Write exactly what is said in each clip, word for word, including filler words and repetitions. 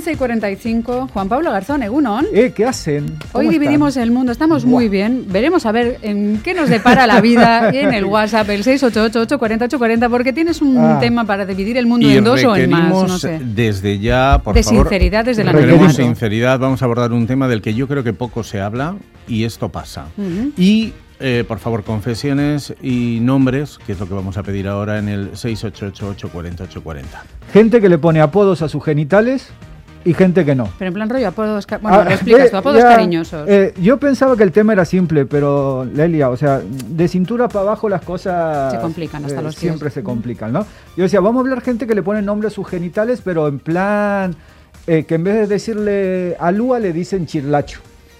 once y cuarenta y cinco. Juan Pablo Garzón, Egunon. Eh, ¿qué hacen? Hoy dividimos están? el mundo, estamos Buah. muy bien. Veremos a ver en qué nos depara la vida y en el WhatsApp, el seis ocho ocho, ocho cuatro cero, ocho cuarenta, porque tienes un Ah. tema para dividir el mundo Y en dos o en más, no sé. desde ya, por de favor, sinceridad desde el queremos anonimato. sinceridad, vamos a abordar un tema del que yo creo que poco se habla y esto pasa. Uh-huh. Y, eh, por favor, confesiones y nombres, que es lo que vamos a pedir ahora en el seis ocho ocho, ocho cuatro cero, ocho cuatro cero. Gente que le pone apodos a sus genitales y gente que no. Pero en plan rollo, apodos, ca- bueno, Ah, lo explicas eh, tú, apodos ya, cariñosos. eh, yo pensaba que el tema era simple, pero Lelia, o sea, de cintura para abajo las cosas Se complican hasta los pies. siempre se complican, ¿no? Yo decía, vamos a hablar gente que le pone nombre a sus genitales, pero en plan eh, que en vez de decirle alúa le dicen chirlachu,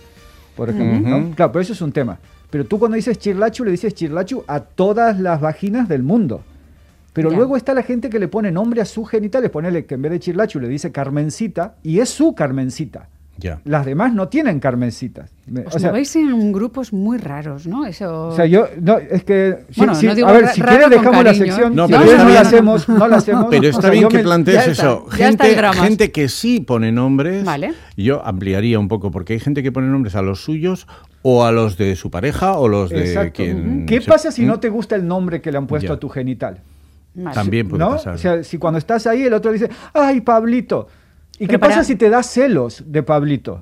por ejemplo, Ujú. ¿no? Claro, pero eso es un tema. Pero tú cuando dices chirlachu le dices chirlachu a todas las vaginas del mundo. Pero Ya. luego está la gente que le pone nombre a sus genitales, ponele que en vez de chirlachu le dice Carmencita, y es su Carmencita. Ya. Las demás no tienen Carmencitas. Me- Os o sea, movéis en grupos muy raros, ¿no? Eso... o sea, yo, no, es que, sí, Bueno, sí, no digo a ver, ra- si raro quieres con dejamos la cariño, sección, No, si pero quieres está no la bien. hacemos, no la hacemos. Pero O está sea, bien yo que me- plantees ya eso. está, ya está el Gente, drama. gente que sí pone nombres, Vale. yo ampliaría un poco, porque hay gente que pone nombres a los suyos o a los de su pareja o los de Exacto. quien... ¿Qué se- pasa si ¿Mm? no te gusta el nombre que le han puesto Ya. a tu genital? Vale. También puede ¿No? pasar. O sea, si cuando estás ahí el otro dice, ¡ay, Pablito! ¿Y Pero qué para- pasa si te da celos de Pablito?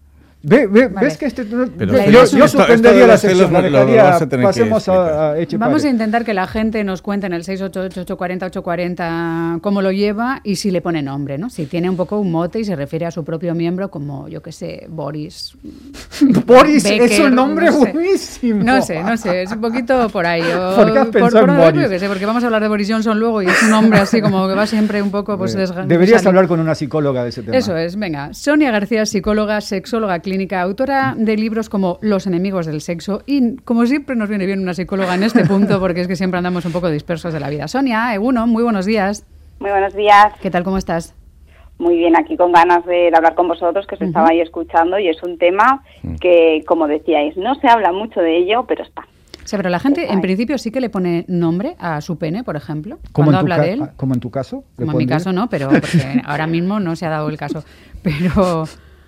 Ve, ve, Vale. ¿Ves que este, Pero yo, esto- yo esto- suspendería esto de la los celos sección, la lo- lo dejaría, vas a tener que pasemos a, explicar. a Eche Vamos a Pare. intentar que la gente nos cuente en el seis ocho ocho, ocho cuatro cero, ocho cuatro cero cómo lo lleva y si le pone nombre, ¿no? Si tiene un poco un mote y se refiere a su propio miembro como, yo qué sé, Boris. Boris Becker, es un nombre no sé. buenísimo. No sé, no sé, es un poquito por ahí. O ¿Por qué has pensado en por- Boris? yo qué sé, porque vamos a hablar de Boris Johnson luego y es un nombre así como que va siempre un poco pues Eh, desga- Deberías sali- hablar con una psicóloga de ese tema. Eso es, venga. Sonia García, psicóloga, sexóloga clínica, autora de libros como Los enemigos del sexo y como siempre nos viene bien una psicóloga en este punto porque es que siempre andamos un poco dispersos de la vida. Sonia, Egunon, muy buenos días. Muy buenos días. ¿Qué tal, cómo estás? Muy bien, aquí con ganas de, de hablar con vosotros, que os Ujú. estaba ahí escuchando, y es un tema que, como decíais, no se habla mucho de ello, pero está. O sea, pero la gente en Ay. principio sí que le pone nombre a su pene, por ejemplo, ¿Como cuando en, tu habla ca- de él. como en tu caso. ¿le Como en mi pondría? caso no, pero porque ahora mismo no se ha dado el caso. Pero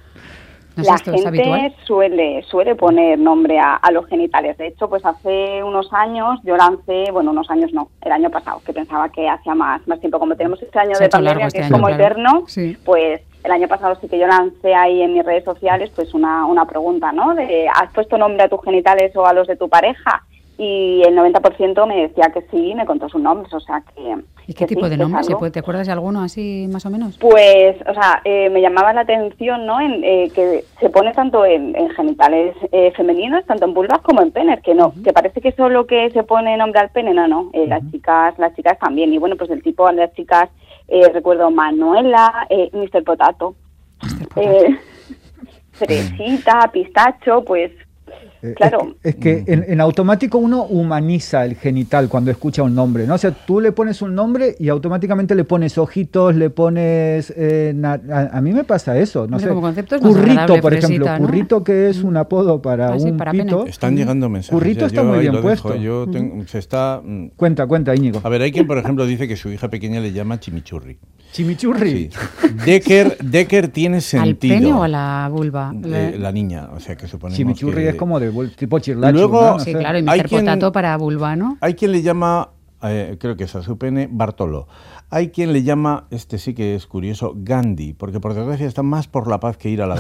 no sé, La esto es gente habitual. suele suele poner nombre a, a los genitales. De hecho, pues hace unos años yo lancé, bueno, unos años no, el año pasado, que pensaba que hacía más, más tiempo. Como tenemos este año Se ha de hecho largo pandemia, este que es año, como claro. eterno, Sí. pues el año pasado sí que yo lancé ahí en mis redes sociales pues una, una pregunta, ¿no? De, ¿has puesto nombre a tus genitales o a los de tu pareja? Y el noventa por ciento me decía que sí, me contó sus nombres, o sea que... ¿Y qué que tipo sí, de que es nombre? ¿Se algo. puede- ¿Te acuerdas de alguno así más o menos? Pues, o sea, eh, me llamaba la atención, ¿no? En, eh, que se pone tanto en, en genitales eh, femeninos, tanto en vulvas como en penes, que no, que parece que solo que se pone nombre al pene, no, no, eh, las chicas, las chicas también, y bueno, pues del tipo, las chicas, eh, recuerdo Manuela, eh, mister Potato, mister Potato. eh, Fresita, Pistacho, pues, Eh, claro. Es que, es que en, en automático uno humaniza el genital cuando escucha un nombre, ¿no? O sea, tú le pones un nombre y automáticamente le pones ojitos, le pones... eh, na- a, a mí me pasa eso, no Hombre, sé. como concepto es más Currito, agradable, por fresita, ejemplo. ¿no? Currito, que es un apodo para Ah, sí, un para pene. pito. Están llegando mensajes. Currito ya, está yo muy ahí bien lo dejo. puesto. Yo tengo- se está... mm, Cuenta, cuenta, Íñigo. A ver, hay quien, por ejemplo, dice que su hija pequeña le llama chimichurri. Chimichurri. Sí. Decker, Decker tiene sentido. ¿Al pene o a la vulva? Eh, la niña, o sea, que suponemos Chimichurri que- es como de bol- tipo chirlacho, Luego- ¿no? No Sí, sé. claro, y Hay mister quien- Potato para vulva, ¿no? Hay quien le llama, eh, creo que es a su pene, Bartolo. Hay quien le llama, este sí que es curioso, Gandhi, porque por desgracia está más por la paz que ir a la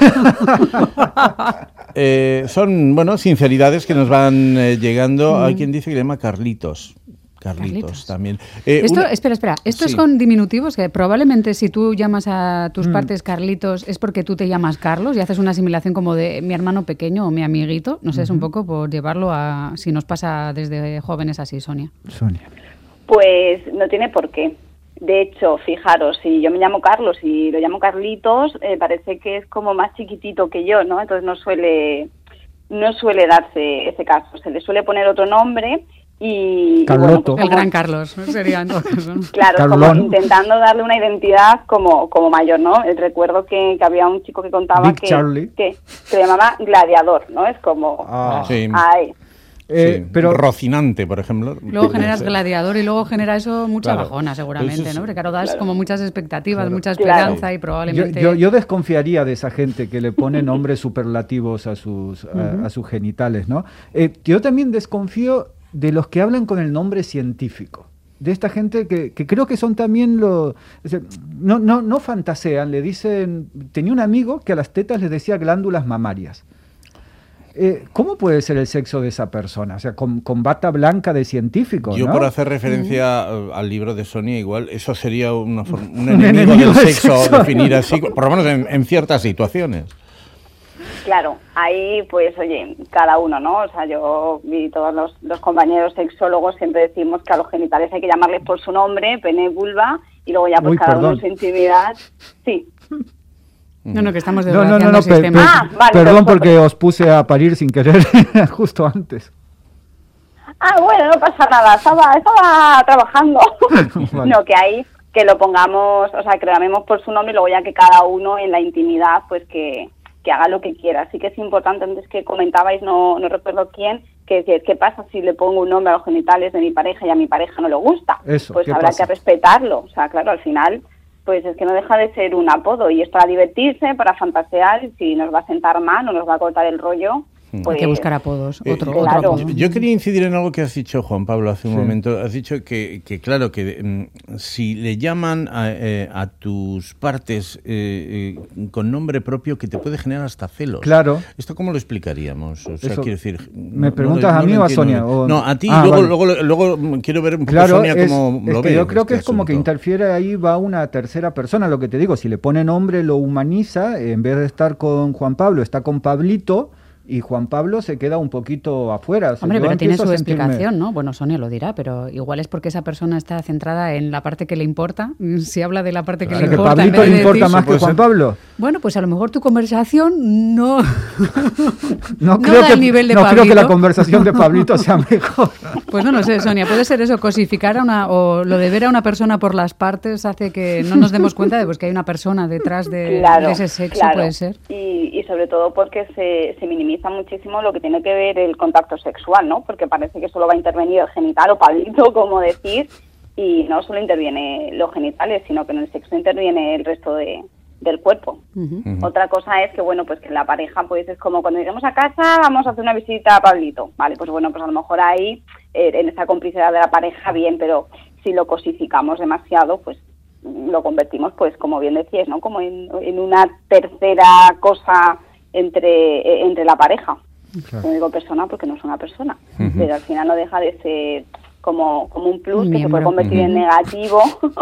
guerra. Eh, son, bueno, sinceridades que nos van eh, llegando. Hay quien dice que le llama Carlitos. Carlitos, Carlitos. también. Eh, Esto, una- espera, espera, estos Sí. son diminutivos que probablemente si tú llamas a Mm. tus partes Carlitos es porque tú te llamas Carlos y haces una asimilación como de mi hermano pequeño o mi amiguito. No sé, es un poco por llevarlo a si nos pasa desde jóvenes así, Sonia. Sonia. Pues no tiene por qué. De hecho, fijaros, si yo me llamo Carlos y lo llamo Carlitos, eh, parece que es como más chiquitito que yo, ¿no? Entonces no suele no suele darse ese caso. Se le suele poner otro nombre y... y bueno, Carloto. pues El como- gran Carlos, ¿no? Sería en todo caso, ¿no? Claro, como Carlón. intentando darle una identidad como, como mayor, ¿no? El recuerdo que, que había un chico que contaba Big que, Charlie. que se llamaba Gladiador, ¿no? Es como... Ah. Sí. Ay. Eh, sí, pero Rocinante, por ejemplo. Luego generas gladiador y luego genera eso mucha Claro. bajona, seguramente, Eso es- ¿no? Porque claro, das claro. como muchas expectativas, Claro. mucha esperanza Claro. y yo, probablemente... yo, yo desconfiaría de esa gente que le pone nombres superlativos a sus, a, a sus genitales, ¿no? Eh, yo también desconfío de los que hablan con el nombre científico. De esta gente que, que creo que son también los... es decir, no, no, no fantasean, le dicen... Tenía un amigo que a las tetas les decía glándulas mamarias. Eh, ¿Cómo puede ser el sexo de esa persona? O sea, con, con bata blanca de científico, Yo, ¿no? por hacer referencia uh, al libro de Sonia, igual, eso sería una for- un, Un enemigo, enemigo del del sexo, sexo. definir así, por lo menos en, en ciertas situaciones. Claro, ahí pues oye, cada uno, ¿no? O sea, yo y todos los, los compañeros sexólogos siempre decimos que a los genitales hay que llamarles por su nombre, pene, vulva, y luego ya pues Uy, cada uno perdón. en su intimidad. Sí. No, no, que estamos No, no, no, desgraciando no, el pe- sistema. pe- Ah, vale, perdón perfecto. porque os puse a parir sin querer justo antes. Ah, bueno, no pasa nada, estaba, estaba trabajando. Vale. No, que ahí, que lo pongamos, o sea, que lo llamemos por su nombre y luego ya que cada uno en la intimidad, pues que, que haga lo que quiera. Así que es importante, antes que comentabais, no, no recuerdo quién, que decir, ¿qué pasa si le pongo un nombre a los genitales de mi pareja y a mi pareja no le gusta? Eso, pues ¿qué habrá pasa? que respetarlo. O sea, claro, al final, pues es que no deja de ser un apodo y es para divertirse, para fantasear, y si nos va a sentar mal o nos va a cortar el rollo, pues... Hay que buscar apodos, Eh, otro, claro. otro apodo. Yo, yo quería incidir en algo que has dicho, Juan Pablo, hace un Sí. momento. Has dicho que, que claro, que mm, si le llaman a, eh, a tus partes eh, eh, con nombre propio, que te puede generar hasta celos. Claro. ¿Esto cómo lo explicaríamos? O sea, Eso- quiero decir... ¿Me no- preguntas no a lo- mí no o lo a entiendo Sonia? bien. O- No, a ti. Ah, luego, vale. luego, luego mm, quiero ver un poco, Claro, Sonia, es, cómo es lo que ve yo creo este que es como que asunto. interfiere ahí, va una tercera persona, lo que te digo, si le pone nombre lo humaniza, en vez de estar con Juan Pablo, está con Pablito, y Juan Pablo se queda un poquito afuera. O sea, Hombre, yo pero tiene empiezo su a sentirme- explicación, ¿no? Bueno, Sonia lo dirá, pero igual es porque esa persona está centrada en la parte que le importa. Si habla de la parte O que sea, le que importa, en Pablito vez le de importa ti. más que puede Juan ser. Pablo. Bueno, pues a lo mejor tu conversación no, No, no creo, da que, el nivel de no creo que la Pablito. conversación de Pablito sea mejor. Pues no lo sé, Sonia, puede ser eso, cosificar a una, o lo de ver a una persona por las partes hace que no nos demos cuenta de pues, que hay una persona detrás de, Claro, de ese sexo, claro. puede ser. Y, y sobre todo porque se, se minimiza muchísimo lo que tiene que ver el contacto sexual, ¿no? Porque parece que solo va a intervenir el genital o Pablito, como decir, y no solo interviene los genitales, sino que en el sexo interviene el resto de, del cuerpo. Ujú. Ujú. Otra cosa es que, bueno, pues que la pareja, pues es como cuando lleguemos a casa, vamos a hacer una visita a Pablito, ¿vale? Pues bueno, pues a lo mejor ahí, eh, en esa complicidad de la pareja, bien, pero si lo cosificamos demasiado, pues lo convertimos, pues como bien decías, ¿no? Como en, en una tercera cosa entre, eh, entre la pareja. Claro. No digo persona porque no es una persona, Ujú. pero al final no deja de ser como, como un plus Un que se puede miembro. convertir en Ujú. negativo,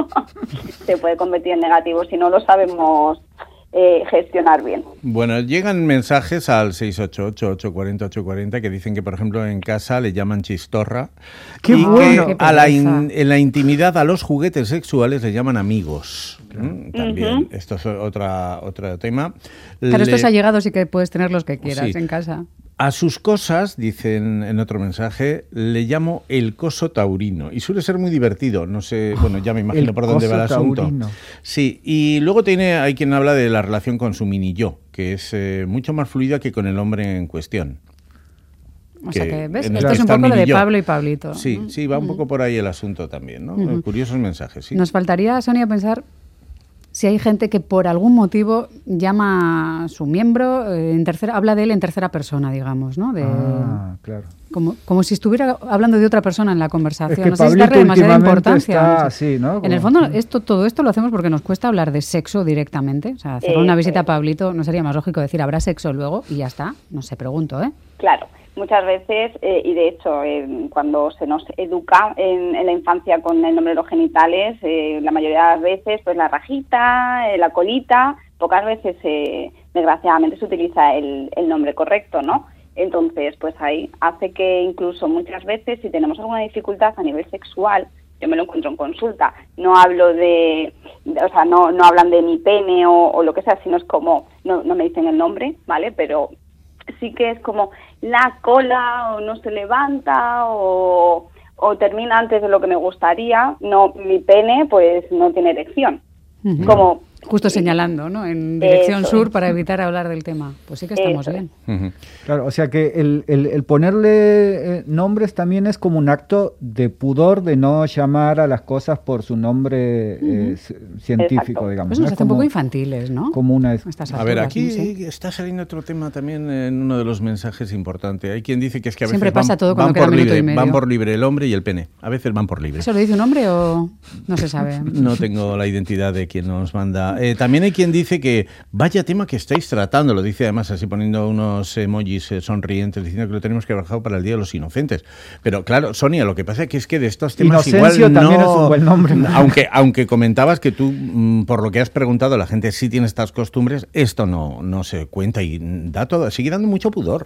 se puede convertir en negativo si no lo sabemos eh, gestionar bien. Bueno, llegan mensajes al seis ocho ocho, ocho cuatro cero, ocho cuatro cero que dicen que, por ejemplo, en casa le llaman chistorra. ¡Qué y bueno! que ¡Qué a la pereza! in- en la intimidad a los juguetes sexuales le llaman amigos. ¿Mm? También, Ujú. esto es otra, otro tema. Claro, Le- estos allegados sí que puedes tener los que quieras Sí. en casa. A sus cosas, dicen en otro mensaje, le llamo el coso taurino. Y suele ser muy divertido. No sé, bueno, ya me imagino El por dónde va el coso asunto. taurino. Sí, y luego tiene, hay quien habla de la relación con su mini yo, que es eh, mucho más fluida que con el hombre en cuestión. O sea que, ¿ves? en el Esto que es un está poco lo de mini yo. Pablo y Pablito. Sí, sí, va un poco por ahí el asunto también, ¿no? Ujú. Curiosos mensajes, sí. Nos faltaría, Sonia, pensar si hay gente que por algún motivo llama a su miembro, eh, en tercera, habla de él en tercera persona, digamos, ¿no? De, Ah, claro. como, como si estuviera hablando de otra persona en la conversación. Es que no sé si es Pablito darle demasiada últimamente importancia. está no sé. así, ¿no? En el Como- fondo, esto, todo esto lo hacemos porque nos cuesta hablar de sexo directamente. O sea, hacer una Eso visita a es. Pablito no sería más lógico decir habrá sexo luego y ya está. No sé, pregunto, ¿eh? Claro, muchas veces, eh, y de hecho, eh, cuando se nos educa en, en la infancia con el nombre de los genitales, eh, la mayoría de las veces, pues la rajita, eh, la colita, pocas veces, eh, desgraciadamente, se utiliza el, el nombre correcto, ¿no? Entonces, pues ahí hace que incluso muchas veces, si tenemos alguna dificultad a nivel sexual, yo me lo encuentro en consulta, no hablo de, de- o sea, no, no hablan de mi pene o, o lo que sea, sino es como, no, no me dicen el nombre, ¿vale? Pero sí que es como la cola o no se levanta o, o termina antes de lo que me gustaría, no, mi pene pues no tiene erección. Ujú. Como Justo señalando, ¿no? En dirección Eso sur es. para evitar hablar del tema. Pues sí que estamos Eso bien. Ujú. Claro, o sea que el, el, el ponerle eh, nombres también es como un acto de pudor de no llamar a las cosas por su nombre eh, c- científico, Exacto. digamos. Pues ¿no? nos es hace un como, poco infantiles, ¿no? como una... A estas A ver, alturas, aquí no sé. está saliendo otro tema también en uno de los mensajes importantes. Hay quien dice que es que a veces Siempre van, pasa todo van cuando queda por minuto libre, y medio. van por libre el hombre y el pene. A veces van por libre. ¿Eso lo dice un hombre o no se sabe? No tengo la identidad de quien nos manda. Eh, también hay quien dice que vaya tema que estáis tratando, lo dice además así poniendo unos emojis eh, sonrientes diciendo que lo tenemos que bajar para el Día de los Inocentes. Pero claro, Sonia, lo que pasa que es que de estos temas Inocencio igual también no... es un buen nombre. Aunque, aunque comentabas que tú, mm, por lo que has preguntado, la gente sí tiene estas costumbres, esto no, no se cuenta y da todo, sigue dando mucho pudor.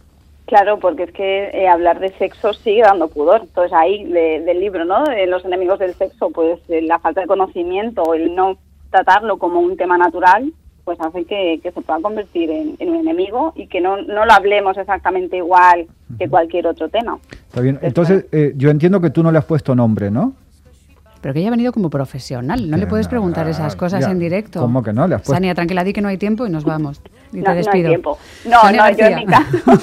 Claro, porque es que eh, hablar de sexo sigue dando pudor. Entonces ahí de- del libro, ¿no? De los enemigos del sexo, pues eh, la falta de conocimiento, el no tratarlo como un tema natural, pues hace que, que se pueda convertir en, en un enemigo y que no, no lo hablemos exactamente igual que cualquier otro tema. Está bien. Entonces, eh, yo entiendo que tú no le has puesto nombre, ¿no? Pero que ella ha venido como profesional. No le puedes preguntar esas cosas Ya, en directo. ¿cómo que no? Le has puesto- Sania, tranquila, di que no hay tiempo y nos vamos. Y No, te no hay despido. tiempo. No, Sonia no, yo en mi García. caso,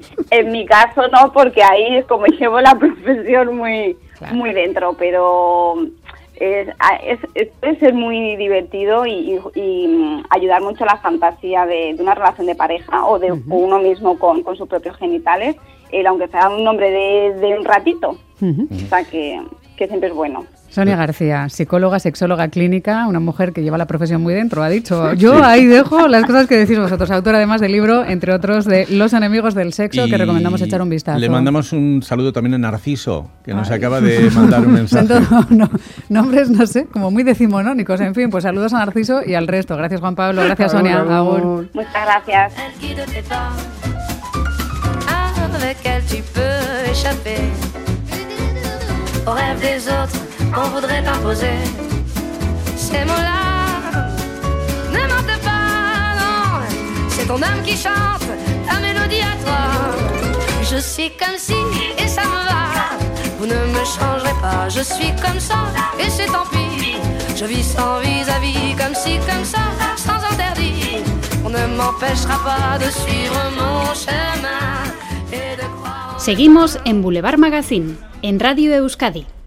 en mi caso no, porque ahí es como llevo la profesión muy, Claro. muy dentro, pero es, es, es- puede ser muy divertido y, y- y, mm, ayudar mucho a la fantasía de, de una relación de pareja o de uno mismo con, con sus propios genitales, el, aunque sea un nombre de, de un ratito, Ujú. o sea que, que siempre es bueno. Sonia García, psicóloga, sexóloga clínica, una mujer que lleva la profesión muy dentro, ha dicho. Yo ahí dejo las cosas que decís vosotros, autora además del libro, entre otros, de Los enemigos del sexo, que Y recomendamos echar un vistazo. Le mandamos un saludo también a Narciso, que nos acaba de mandar un mensaje. Son todo- no, nombres, no sé, como muy decimonónicos. En fin, pues saludos a Narciso y al resto. Gracias, Juan Pablo. Gracias, Sonia. Agur. Muchas gracias. Elle qui de tes pas, avec elle tu peux échapper aux rêves des autres qu'on voudrait t'imposer. Ces mots-là ne mentent pas, non, c'est ton âme qui chante ta mélodie à toi. Je suis comme si et ça me va, vous ne me changerez pas, je suis comme ça et c'est tant pis. Je vis sans vis-à-vis, comme si, comme ça, sans interdit. On ne m'empêchera pas de suivre mon chemin et de croire. Seguimos en Boulevard Magazine, en Radio Euskadi.